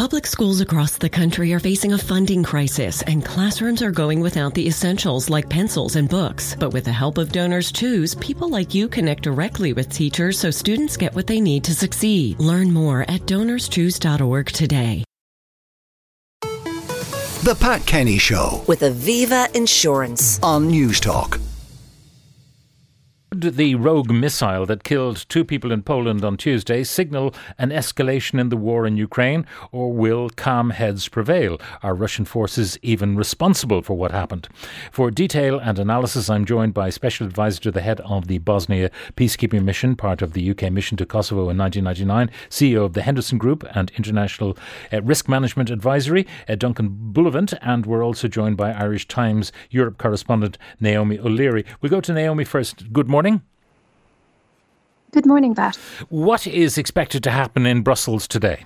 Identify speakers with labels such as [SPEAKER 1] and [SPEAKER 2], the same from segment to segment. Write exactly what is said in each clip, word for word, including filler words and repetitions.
[SPEAKER 1] Public schools across the country are facing a funding crisis, and classrooms are going without the essentials like pencils and books. But with the help of Donors Choose, people like you connect directly with teachers so students get what they need to succeed. Learn more at donors choose dot org today.
[SPEAKER 2] The Pat Kenny Show
[SPEAKER 3] with Aviva Insurance
[SPEAKER 2] on News Talk.
[SPEAKER 4] The rogue missile that killed two people in Poland on Tuesday signal an escalation in the war in Ukraine, or will calm heads prevail? Are Russian forces even responsible for what happened? For detail and analysis, I'm joined by Special Advisor to the head of the Bosnia Peacekeeping Mission, part of the U K mission to Kosovo in nineteen ninety-nine, C E O of the Henderson Group and International uh, Risk Management Advisory, uh, Duncan Bullivant, and we're also joined by Irish Times Europe correspondent Naomi O'Leary. We'll go to Naomi first. Good morning.
[SPEAKER 5] Good morning, Pat.
[SPEAKER 4] What is expected to happen in Brussels today?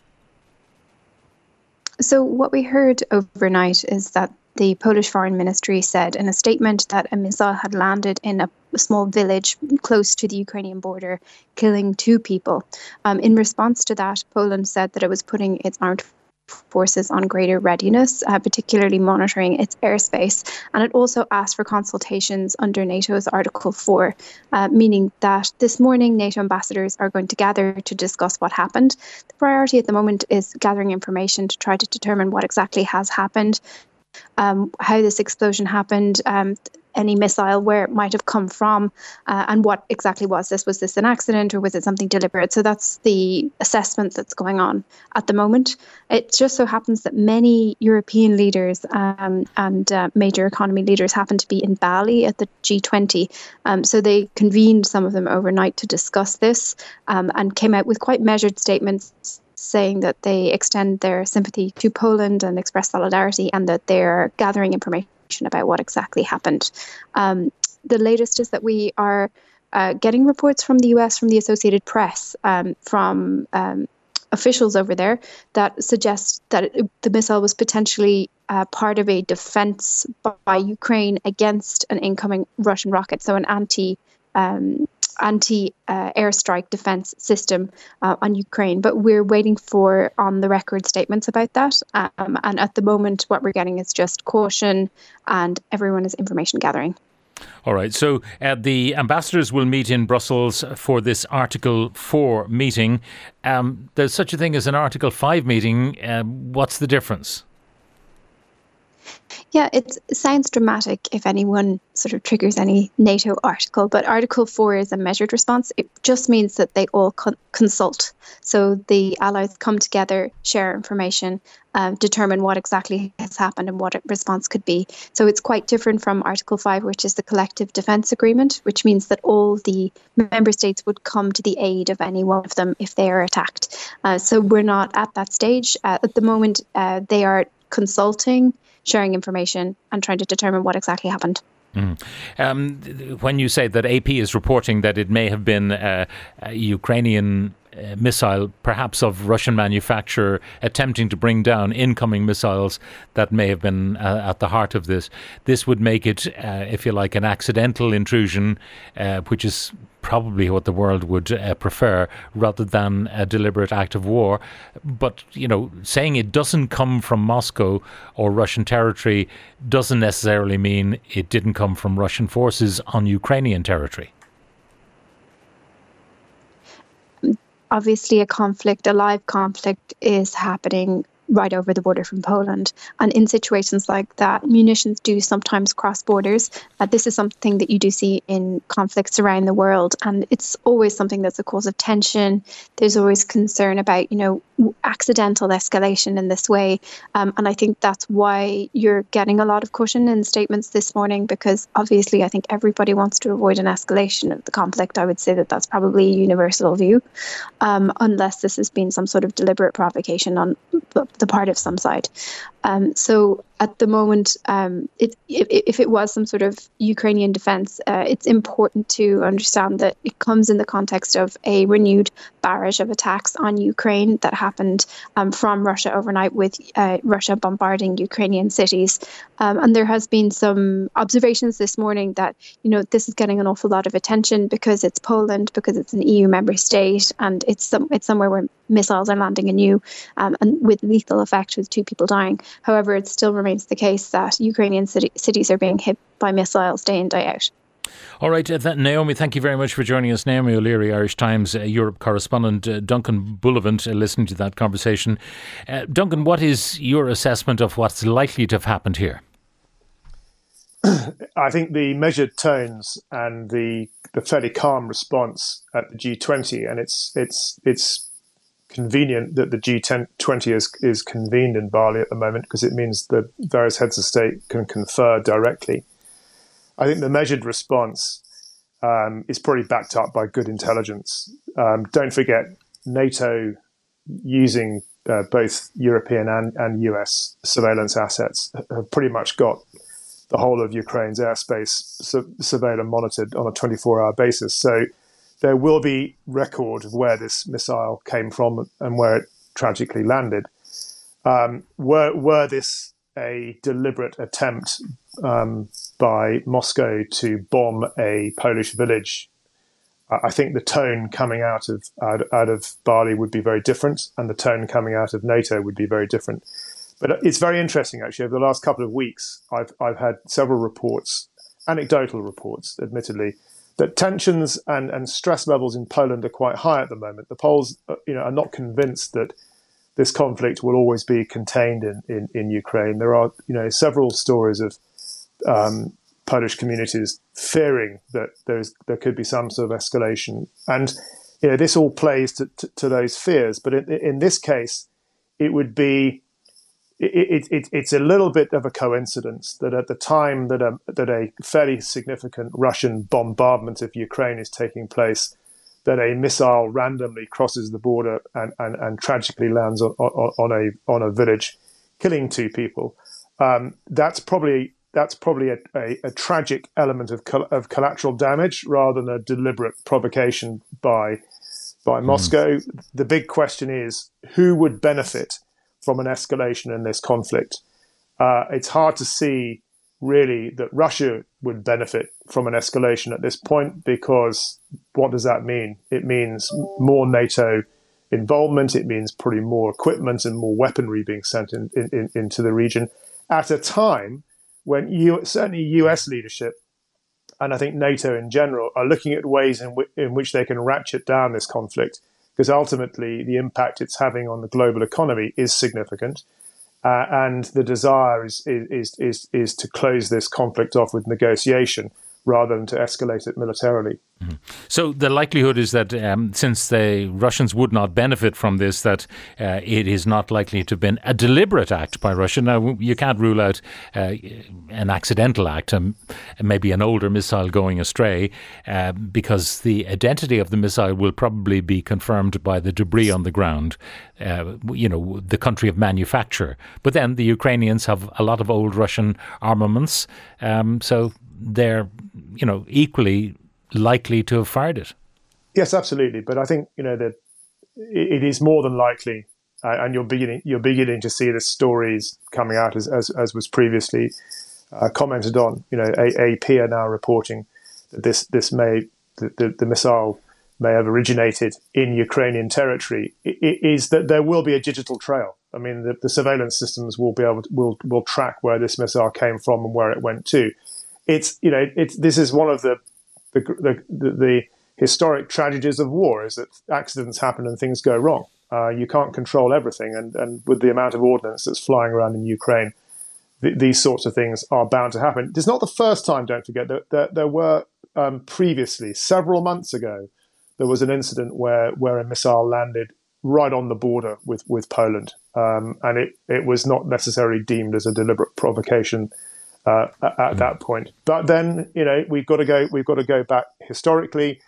[SPEAKER 5] So what we heard overnight is that the Polish Foreign Ministry said in a statement that a missile had landed in a small village close to the Ukrainian border, killing two people. Um, in response to that, Poland said that it was putting its armed forces on greater readiness, uh, particularly monitoring its airspace. And it also asked for consultations under NATO's Article four, uh, meaning that this morning NATO ambassadors are going to gather to discuss what happened. The priority at the moment is gathering information to try to determine what exactly has happened, um, how this explosion happened, um, any missile, where it might have come from, uh, and what exactly was this. Was this an accident or was it something deliberate? So that's the assessment that's going on at the moment. It just so happens that many European leaders um, and uh, major economy leaders happen to be in Bali at the G twenty. Um, so they convened, some of them overnight, to discuss this um, and came out with quite measured statements saying that they extend their sympathy to Poland and express solidarity, and that they're gathering information about what exactly happened. Um, the latest is that we are uh, getting reports from the U S, from the Associated Press, um, from um, officials over there that suggest that it, the missile was potentially uh, part of a defense by Ukraine against an incoming Russian rocket, so an anti um, anti uh, airstrike defense system uh, on Ukraine. But we're waiting for on the record statements about that. Um, and at the moment, what we're getting is just caution, and everyone is information gathering.
[SPEAKER 4] All right. So uh, the ambassadors will meet in Brussels for this Article four meeting. Um, there's such a thing as an Article five meeting. Uh, what's the difference?
[SPEAKER 5] Yeah, it sounds dramatic if anyone sort of triggers any NATO article, but Article four is a measured response. It just means that they all con- consult. So the allies come together, share information, uh, determine what exactly has happened and what a response could be. So it's quite different from Article five, which is the collective defence agreement, which means that all the member states would come to the aid of any one of them if they are attacked. Uh, so we're not at that stage. Uh, at the moment, uh, they are consulting, sharing information, and trying to determine what exactly happened.
[SPEAKER 4] Mm. Um, when you say that A P is reporting that it may have been uh, a Ukrainian uh, missile, perhaps of Russian manufacture, attempting to bring down incoming missiles that may have been uh, at the heart of this, this would make it, uh, if you like, an accidental intrusion, uh, which is probably what the world would uh, prefer, rather than a deliberate act of war. But, you know, saying it doesn't come from Moscow or Russian territory doesn't necessarily mean it didn't come from Russian forces on Ukrainian territory.
[SPEAKER 5] Obviously, a conflict, a live conflict, is happening right over the border from Poland. And in situations like that, munitions do sometimes cross borders. Uh, this is something that you do see in conflicts around the world. And it's always something that's a cause of tension. There's always concern about, you know, accidental escalation in this way. Um, and I think that's why you're getting a lot of caution in statements this morning, because obviously I think everybody wants to avoid an escalation of the conflict. I would say that that's probably a universal view, um, unless this has been some sort of deliberate provocation on the part of some side. Um, so at the moment, um, it, if, if it was some sort of Ukrainian defense, uh, it's important to understand that it comes in the context of a renewed barrage of attacks on Ukraine that happened um, from Russia overnight, with uh, Russia bombarding Ukrainian cities. Um, and there has been some observations this morning that, you know, this is getting an awful lot of attention because it's Poland, because it's an E U member state, and it's some, it's somewhere where missiles are landing anew, um, and with lethal effect, with two people dying. However, it still remains the case that Ukrainian city, cities are being hit by missiles day in, day out.
[SPEAKER 4] All right, uh, th- Naomi, thank you very much for joining us. Naomi O'Leary, Irish Times uh, Europe correspondent. uh, Duncan Bullivant, uh, listening to that conversation. Uh, Duncan, what is your assessment of what's likely to have happened here?
[SPEAKER 6] I think the measured tones and the the fairly calm response at the G twenty, and it's it's it's convenient that the G twenty is is convened in Bali at the moment, because it means that various heads of state can confer directly. I think the measured response um, is probably backed up by good intelligence. Um, don't forget, NATO using uh, both European and, and U S surveillance assets have pretty much got the whole of Ukraine's airspace su- surveilled and monitored on a twenty-four hour basis. So there will be record of where this missile came from and where it tragically landed. Um, were, were this a deliberate attempt um, by Moscow to bomb a Polish village, I think the tone coming out of out, out of Bali would be very different, and the tone coming out of NATO would be very different. But it's very interesting, actually. Over the last couple of weeks, I've I've had several reports, anecdotal reports, admittedly, that tensions and, and stress levels in Poland are quite high at the moment. The Poles, you know, are not convinced that this conflict will always be contained in, in, in Ukraine. There are, you know, several stories of um, Polish communities fearing that there's there could be some sort of escalation, and you know, this all plays to, to, to those fears. But in, in this case, it would be. It, it, it, it's a little bit of a coincidence that at the time that a, that a fairly significant Russian bombardment of Ukraine is taking place, that a missile randomly crosses the border and, and, and tragically lands on, on, on a on a village, killing two people. Um, that's probably that's probably a, a, a tragic element of col- of collateral damage rather than a deliberate provocation by by mm. Moscow. The big question is, who would benefit from an escalation in this conflict? Uh, it's hard to see, really, that Russia would benefit from an escalation at this point, because what does that mean? It means more NATO involvement. It means probably more equipment and more weaponry being sent in, in, in, into the region at a time when you, certainly U S leadership, and I think NATO in general, are looking at ways in, w- in which they can ratchet down this conflict, because ultimately the impact it's having on the global economy is significant, uh, and the desire is, is is is to close this conflict off with negotiation rather than to escalate it militarily. Mm-hmm.
[SPEAKER 4] So the likelihood is that um, since the Russians would not benefit from this, that uh, it is not likely to have been a deliberate act by Russia. Now, you can't rule out uh, an accidental act, um, maybe an older missile going astray, uh, because the identity of the missile will probably be confirmed by the debris on the ground, uh, you know, the country of manufacture. But then the Ukrainians have a lot of old Russian armaments, um, so they're, you know, equally likely to have fired it.
[SPEAKER 6] Yes, absolutely. But I think, you know, that it is more than likely, uh, and you're beginning you're beginning to see the stories coming out as as, as was previously uh, commented on. You know, A P are now reporting that this this may the, the, the missile may have originated in Ukrainian territory. It, it is that there will be a digital trail. I mean, the, the surveillance systems will be able to, will will track where this missile came from and where it went to. It's, you know, it's, this is one of the the, the the the historic tragedies of war, is that accidents happen and things go wrong. Uh, you can't control everything, and, and with the amount of ordnance that's flying around in Ukraine, th- these sorts of things are bound to happen. It's not the first time, don't forget, that there, there were um, previously, several months ago, there was an incident where, where a missile landed right on the border with, with Poland, um, and it, it was not necessarily deemed as a deliberate provocation Uh, at, at that point. But then, you know, we've got to go. We've got to go back historically.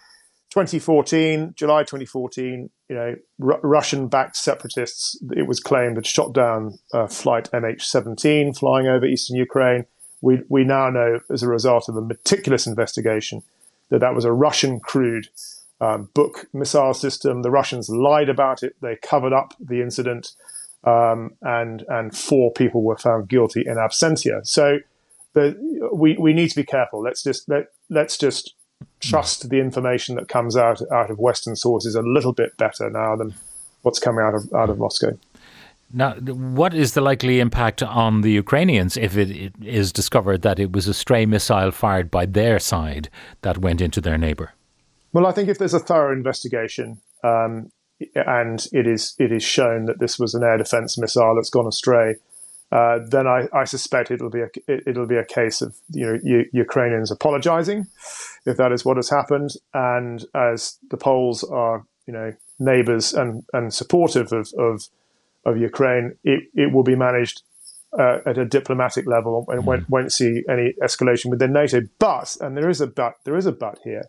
[SPEAKER 6] twenty fourteen, July twenty fourteen, you know, R- Russian-backed separatists, it was claimed, had shot down uh, flight M H seventeen flying over eastern Ukraine. We we now know, as a result of a meticulous investigation, that that was a Russian-crewed um, Buk missile system. The Russians lied about it. They covered up the incident, um, and and four people were found guilty in absentia. So the, we we need to be careful. Let's just let let's just trust the information that comes out out of Western sources a little bit better now than what's coming out of out of Moscow.
[SPEAKER 4] Now, what is the likely impact on the Ukrainians if it, it is discovered that it was a stray missile fired by their side that went into their neighbour?
[SPEAKER 6] Well, I think if there's a thorough investigation um, and it is it is shown that this was an air defence missile that's gone astray, uh, then I, I suspect it'll be a it'll be a case of you know U- Ukrainians apologising if that is what has happened, and as the Poles are you know neighbours and and supportive of of of Ukraine, it, it will be managed uh, at a diplomatic level and won't, won't see any escalation within NATO. But, and there is a but, there is a but here.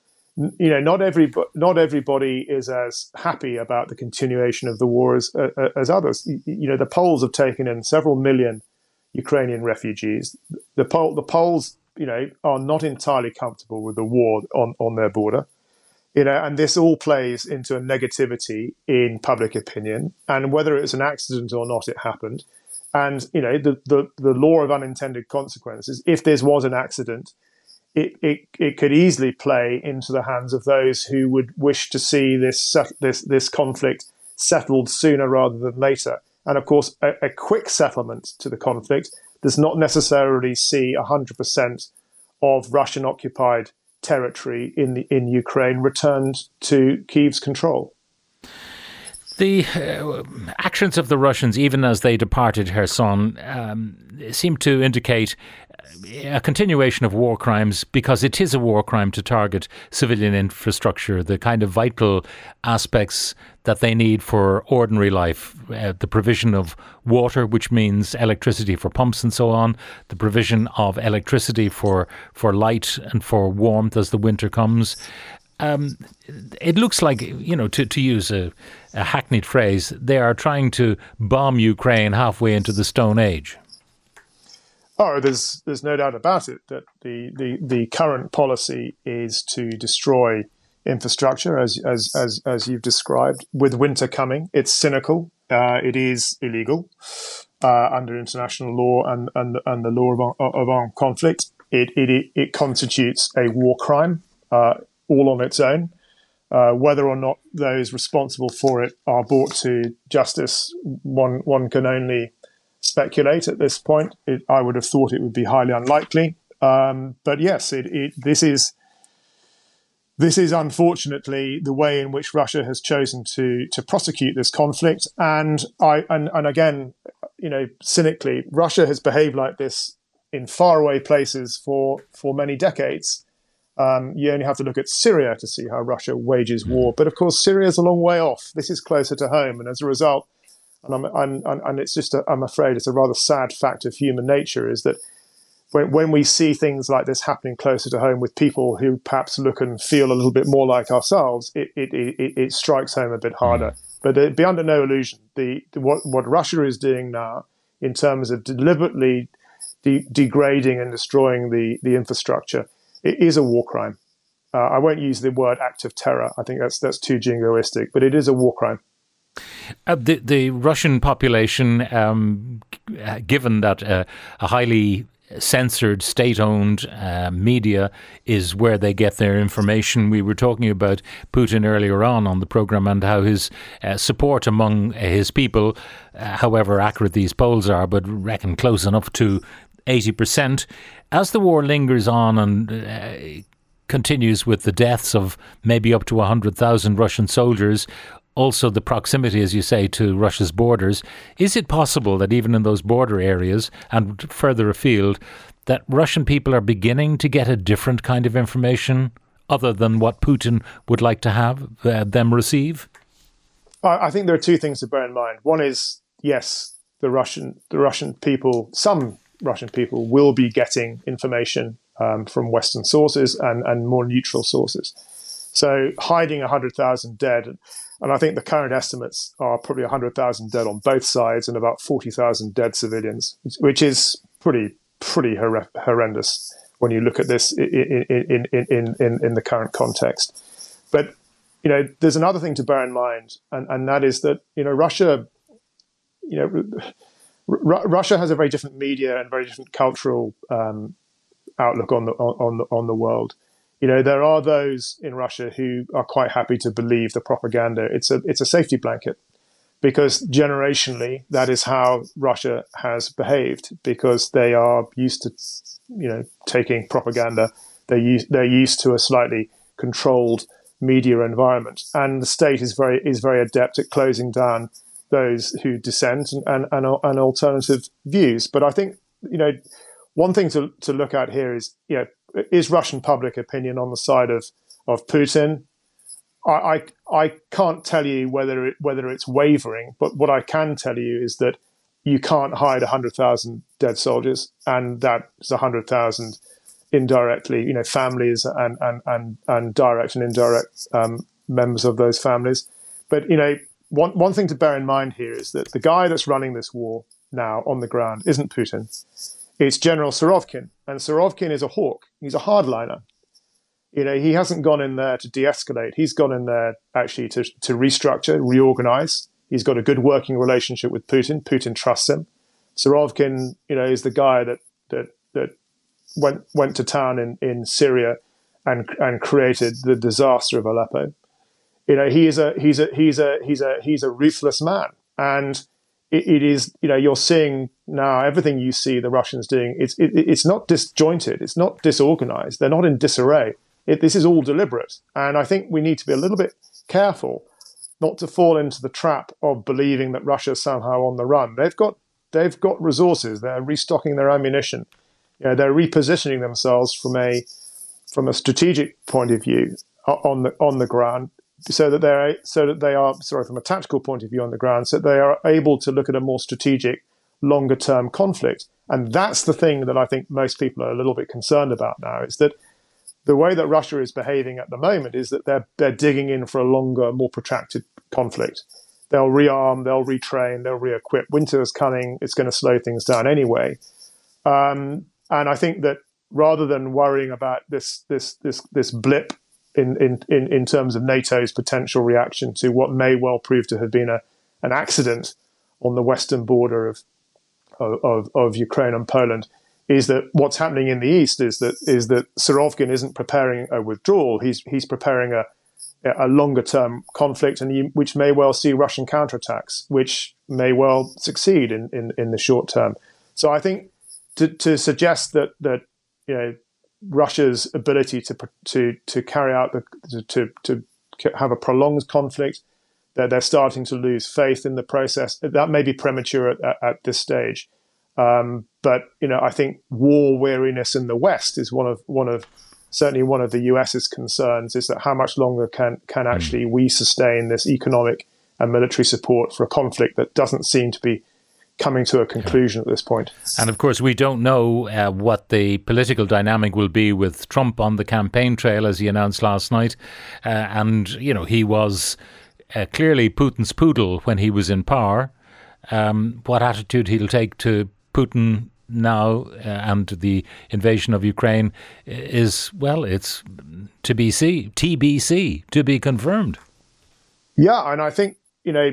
[SPEAKER 6] You know, not every not everybody is as happy about the continuation of the war as uh, as others. You know, the Poles have taken in several million Ukrainian refugees. The Pol- the Poles, you know, are not entirely comfortable with the war on, on their border. You know, and this all plays into a negativity in public opinion, and whether it's an accident or not, it happened. And you know, the the, the law of unintended consequences. If this was an accident, it, it it could easily play into the hands of those who would wish to see this this this conflict settled sooner rather than later. And of course, a, a quick settlement to the conflict does not necessarily see a hundred percent of Russian occupied territory in the in Ukraine returned to Kyiv's control.
[SPEAKER 4] The uh, actions of the Russians, even as they departed Kherson, um, seem to indicate a continuation of war crimes, because it is a war crime to target civilian infrastructure, the kind of vital aspects that they need for ordinary life, uh, the provision of water, which means electricity for pumps and so on, the provision of electricity for, for light and for warmth as the winter comes. Um, it looks like, you know, to, to use a, a hackneyed phrase, they are trying to bomb Ukraine halfway into the Stone Age.
[SPEAKER 6] Oh, there's there's no doubt about it that the, the, the current policy is to destroy infrastructure, as as as as you've described. With winter coming, it's cynical. Uh, it is illegal uh, under international law and and, and the law of, of armed conflict. It it it constitutes a war crime uh, all on its own. Uh, whether or not those responsible for it are brought to justice, one one can only speculate at this point. It, I would have thought it would be highly unlikely. Um, but yes, it, it, this is this is unfortunately the way in which Russia has chosen to to prosecute this conflict. And I and, and again, you know, cynically, Russia has behaved like this in faraway places for for many decades. Um, you only have to look at Syria to see how Russia wages war. But of course, Syria is a long way off. This is closer to home, and as a result. And I'm, I'm, and it's just, a, I'm afraid, it's a rather sad fact of human nature is that when, when we see things like this happening closer to home with people who perhaps look and feel a little bit more like ourselves, it it, it, it strikes home a bit harder. But uh, be under no illusion, the, the what what Russia is doing now in terms of deliberately de- degrading and destroying the the infrastructure, it is a war crime. Uh, I won't use the word act of terror. I think that's that's too jingoistic, but it is a war crime.
[SPEAKER 4] Uh, the, the Russian population, um, given that uh, a highly censored, state-owned uh, media is where they get their information. We were talking about Putin earlier on on the programme and how his uh, support among his people, uh, however accurate these polls are, but reckon close enough to eighty percent. As the war lingers on and uh, continues with the deaths of maybe up to one hundred thousand Russian soldiers, also the proximity, as you say, to Russia's borders, is it possible that even in those border areas and further afield, that Russian people are beginning to get a different kind of information other than what Putin would like to have uh, them receive?
[SPEAKER 6] I think there are two things to bear in mind. One is, yes, the Russian the Russian people, some Russian people will be getting information um, from Western sources and, and more neutral sources. So hiding one hundred thousand dead, and I think the current estimates are probably one hundred thousand dead on both sides and about forty thousand dead civilians, which is pretty pretty hor- horrendous when you look at this in in, in, in, in in the current context. But, you know, there's another thing to bear in mind, and, and that is that, you know, Russia, you know, R- Russia has a very different media and very different cultural um, outlook on the on the on the world. You know, there are those in Russia who are quite happy to believe the propaganda. It's a it's a safety blanket, because generationally that is how Russia has behaved, because they are used to, you know, taking propaganda. They're used, they're used to a slightly controlled media environment, and the state is very is very adept at closing down those who dissent and and, and, and alternative views. But I think, you know, one thing to to look at here is, you know, is Russian public opinion on the side of of Putin? I, I I can't tell you whether it, whether it's wavering, but what I can tell you is that you can't hide one hundred thousand dead soldiers, and that's one hundred thousand indirectly, you know, families and and and, and direct and indirect um, members of those families. But, you know, one one thing to bear in mind here is that the guy that's running this war now on the ground isn't Putin. It's General Surovikin, and Surovikin is a hawk. He's a hardliner. You know, he hasn't gone in there to de-escalate. He's gone in there actually to, to restructure, reorganize. He's got a good working relationship with Putin. Putin trusts him. Surovikin, you know, is the guy that that that went went to town in, in Syria and and created the disaster of Aleppo. You know, he is a he's a he's a he's a he's a ruthless man, and it, it is, you know, you're seeing now everything you see the Russians doing. It's it, it's not disjointed. It's not disorganized. They're not in disarray. It, this is all deliberate, and I think we need to be a little bit careful not to fall into the trap of believing that Russia's somehow on the run. They've got they've got resources. They're restocking their ammunition. You know, they're repositioning themselves from a from a strategic point of view on the on the ground, so that they're so that they are sorry from a tactical point of view on the ground, so that they are able to look at a more strategic, longer term conflict. And that's the thing that I think most people are a little bit concerned about now, is that the way that Russia is behaving at the moment is that they're they're digging in for a longer, more protracted conflict. They'll rearm, they'll retrain, they'll re-equip. Winter is coming; it's going to slow things down anyway. Um, and I think that rather than worrying about this this this this blip in in in, in terms of NATO's potential reaction to what may well prove to have been a an accident on the western border of of, of Ukraine and Poland, is that what's happening in the east is that is that Surovikin isn't preparing a withdrawal. He's he's preparing a a longer term conflict, and you, which may well see Russian counterattacks, which may well succeed in, in, in the short term. So I think to, to suggest that that you know Russia's ability to to to carry out the to to have a prolonged conflict, that they're starting to lose faith in the process, that may be premature at, at, at this stage. Um, but you know, I think war weariness in the West is one of one of certainly one of the US's concerns, is that how much longer can can actually we sustain this economic and military support for a conflict that doesn't seem to be coming to a conclusion at this point.
[SPEAKER 4] And of course, we don't know uh, what the political dynamic will be with Trump on the campaign trail, as he announced last night. Uh, and you know, he was uh, clearly Putin's poodle when he was in power. Um, what attitude he'll take to Putin now uh, and the invasion of Ukraine is, well, it's to be see, T B C, to be confirmed.
[SPEAKER 6] Yeah, and I think, you know,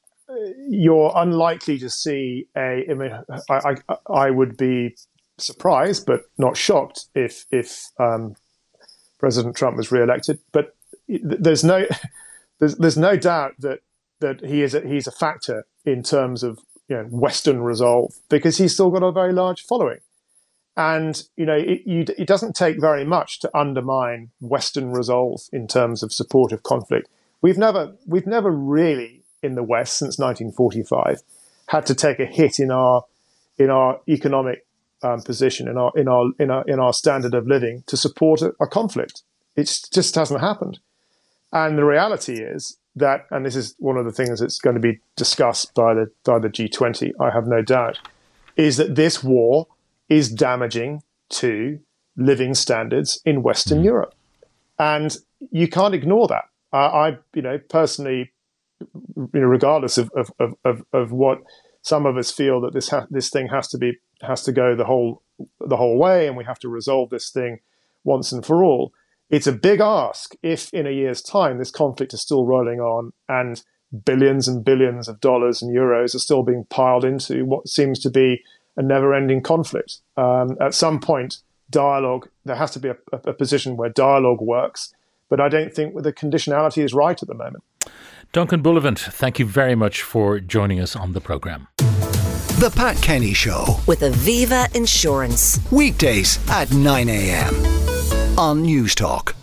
[SPEAKER 6] you're unlikely to see a, I mean, I, I, I would be surprised, but not shocked if, if um, President Trump was re-elected. But there's no, there's, there's no doubt that, that he is a, he's a factor in terms of, you know, Western resolve, because he's still got a very large following. And, you know, it, you, it doesn't take very much to undermine Western resolve in terms of support of conflict. We've never, we've never really in the West since nineteen forty-five had to take a hit in our, in our economic um, position, in our, in our, in our, in our standard of living to support a, a conflict. It just hasn't happened. And the reality is that, and this is one of the things that's going to be discussed by the by the G twenty, I have no doubt, is that this war is damaging to living standards in Western Europe. And you can't ignore that. Uh, I, you know, personally, you know, regardless of of, of, of what some of us feel that this ha- this thing has to be has to go the whole the whole way, and we have to resolve this thing once and for all. It's a big ask if in a year's time this conflict is still rolling on and billions and billions of dollars and euros are still being piled into what seems to be a never-ending conflict. Um, at some point, dialogue, there has to be a, a position where dialogue works, but I don't think the conditionality is right at the moment.
[SPEAKER 4] Duncan Bullivant, thank you very much for joining us on the programme.
[SPEAKER 2] The Pat Kenny Show
[SPEAKER 3] with Aviva Insurance.
[SPEAKER 2] Weekdays at nine a.m. on News Talk.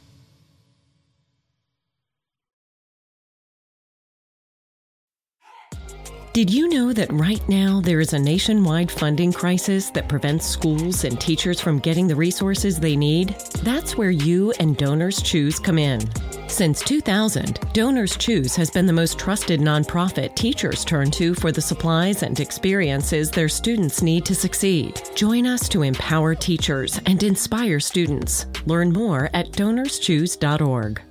[SPEAKER 1] Did you know that right now there is a nationwide funding crisis that prevents schools and teachers from getting the resources they need? That's where you and Donors Choose come in. Since two thousand, Donors Choose has been the most trusted nonprofit teachers turn to for the supplies and experiences their students need to succeed. Join us to empower teachers and inspire students. Learn more at donors choose dot org.